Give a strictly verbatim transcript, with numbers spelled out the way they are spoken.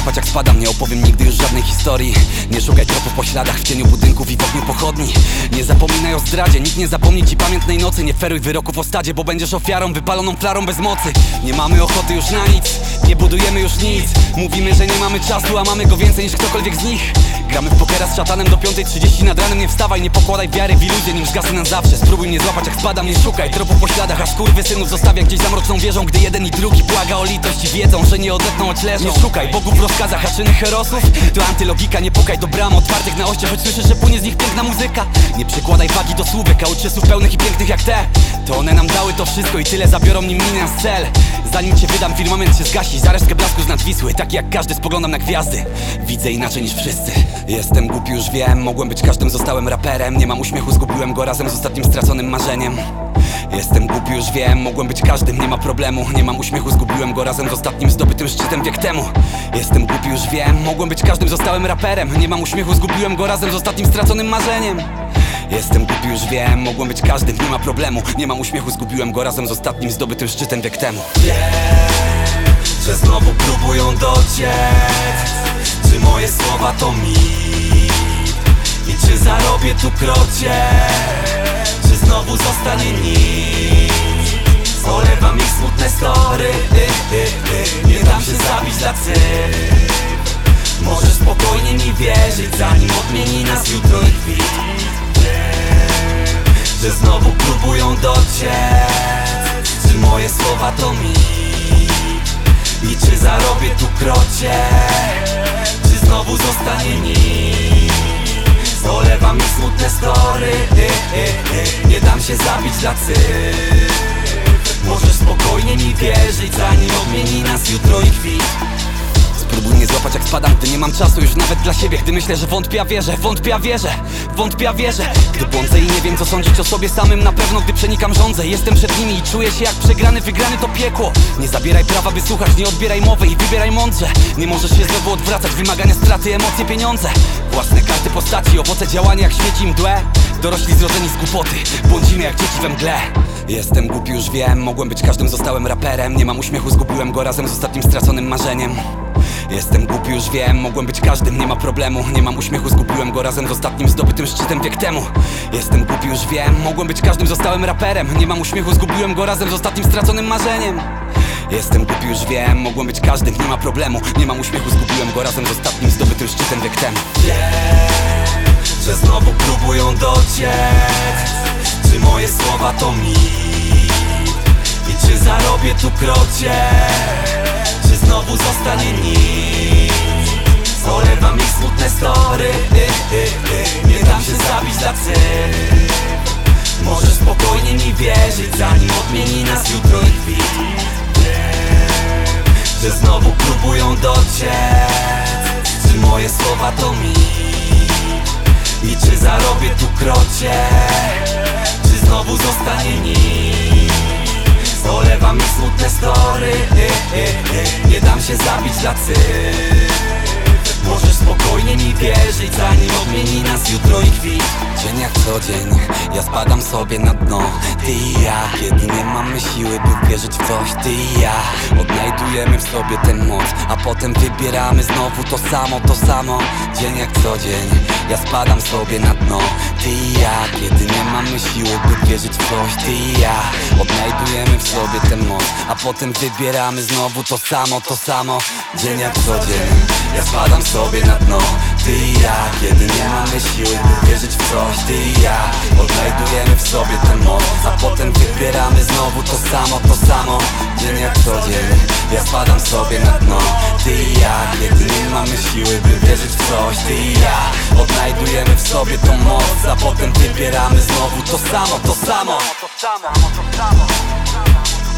złapać jak spadam. Nie opowiem nigdy już żadnej historii. Nie szukaj tropów po śladach w cieniu budynków i w ogniu pochodni. Nie zapominaj o zdradzie, nikt nie zapomni ci pamiętnej nocy. Nie feruj wyroków o stadzie, bo będziesz ofiarą wypaloną flarą bez mocy. Nie mamy ochoty już na nic, nie budujemy już nic. Mówimy, że nie mamy czasu, a mamy go więcej niż ktokolwiek z nich. Gramy w pokera z szatanem do piątej trzydzieści nad ranem. Nie wstawaj, nie pokładaj wiary w iluzję, nim zgasy na zawsze. Spróbuj mnie złapać jak spadam, nie szukaj tropów po śladach, a skurwysynów zostawia gdzieś za mroczną wieżą. Gdy jeden i drugi błaga o litość i wiedzą, że nie odetną, choć leżą. Nie szukaj bogów w rozkazach, a czyny herosów to antylogika. Nie pukaj do bram otwartych na oście, choć słyszysz, że płynie z nich piękna muzyka. Nie przykładaj wagi do słówek, a ucz się słów pełnych i pięknych jak te. To one nam dały to wszystko i tyle zabiorą, nim minę z cel. Zanim cię wydam, firmament się zgasi. Za resztkę blasku z nad Wisły, tak jak każdy spoglądam na gwiazdy. Widzę inaczej niż wszyscy. Jestem głupi, już wiem, mogłem być każdym, zostałem raperem. Nie mam uśmiechu, zgubiłem go razem z ostatnim straconym marzeniem. Jestem głupi, już wiem, mogłem być każdym, nie ma problemu. Nie mam uśmiechu, zgubiłem go razem z ostatnim zdobytym szczytem wiek temu. Jestem głupi, już wiem, mogłem być każdym, zostałem raperem. Nie mam uśmiechu, zgubiłem go razem z ostatnim straconym marzeniem. Jestem głupi, już wiem, mogłem być każdym, nie ma problemu. Nie mam uśmiechu, zgubiłem go razem z ostatnim zdobytym szczytem wiek temu. Wiem, że znowu próbują dociec, czy moje słowa to mit i czy zarobię tu krocie, czy znowu zostanie nic. Olewam ich smutne story, y, y, y. Nie dam się zabić dla cyfr. Możesz spokojnie mi wierzyć, zanim odmieni nas jutro i kwit. Że znowu próbują dociec, czy moje słowa to mit i czy zarobię tu krocie, czy znowu zostanie nic. Olewam mi smutne story, y, y, y. Nie dam się zabić dla cyfr. Możesz spokojnie mi wierzyć, zanim odmieni nas jutro i kwit. Spróbuj mnie złapać jak spadam, gdy nie mam czasu już nawet dla siebie. Gdy myślę, że wątpię, a wierzę, wątpię, a wierzę, wątpię, a wierzę. Gdy błądzę i nie wiem co sądzić o sobie samym, na pewno gdy przenikam rządzę. Jestem przed nimi i czuję się jak przegrany, wygrany to piekło. Nie zabieraj prawa by słuchać, nie odbieraj mowy i wybieraj mądrze. Nie możesz się znowu odwracać, wymagania, straty, emocje, pieniądze. Własne karty postaci, owoce działania jak świeci mdłe. Dorośli zrodzeni z głupoty, błądzimy jak dzieci we mgle. Jestem głupi, już wiem, mogłem być każdym, zostałem raperem. Nie mam uśmiechu, zgubiłem go razem z ostatnim straconym marzeniem. Jestem głupi, już wiem, mogłem być każdym, nie ma problemu. Nie mam uśmiechu, zgubiłem go razem z ostatnim zdobytym szczytem wiek temu. Jestem głupi, już wiem, mogłem być każdym, zostałem raperem. Nie mam uśmiechu, zgubiłem go razem z ostatnim straconym marzeniem. Jestem głupi, już wiem, mogłem być każdym, nie ma problemu. Nie mam uśmiechu, zgubiłem go razem z ostatnim zdobytym szczytem wiek temu. Wiem, że znowu próbują dociec, czy moje słowa to mit i czy zarobię tu krocie, czy znowu zostanie nic. Olewam ich smutne story, y, y, y. Nie dam się zabić dla cyfr. Możesz spokojnie mi wierzyć, zanim odmieni nas jutro i kwit. Że znowu próbują dociec, czy moje słowa to mit i czy zarobię tu krocie, czy znowu zostanie nic. Olewam mi smutne story, y, y, y. Nie dam się zabić dla cyfr. Możesz spokojnie mi wierzyć, zanim odmieni nas jutro i kwit. Dzień jak co dzień, ja spadam sobie na dno. Ty i ja, kiedy nie mamy siły, by wierzyć w coś. Ty i ja, odnajdujemy w sobie tę moc, a potem wybieramy znowu to samo, to samo. Dzień jak co dzień, ja spadam sobie na dno. Ty i ja, kiedy nie mamy siły, by wierzyć w coś. Ty i ja, odnajdujemy w sobie tę moc, a potem wybieramy znowu to samo, to samo. Dzień jak co dzień, ja spadam sobie na dno. Ty i ja, kiedy nie mamy siły, by wierzyć w coś. Ty i ja, odnajdujemy w sobie tę moc, a potem wybieramy znowu to samo, to samo. Dzień jak co dzień, ja spadam sobie na dno. Ty i ja, kiedy nie mamy siły, by wierzyć w coś. Ty i ja, odnajdujemy w sobie tą moc, a potem wybieramy znowu to samo, to samo. to samo, to samo.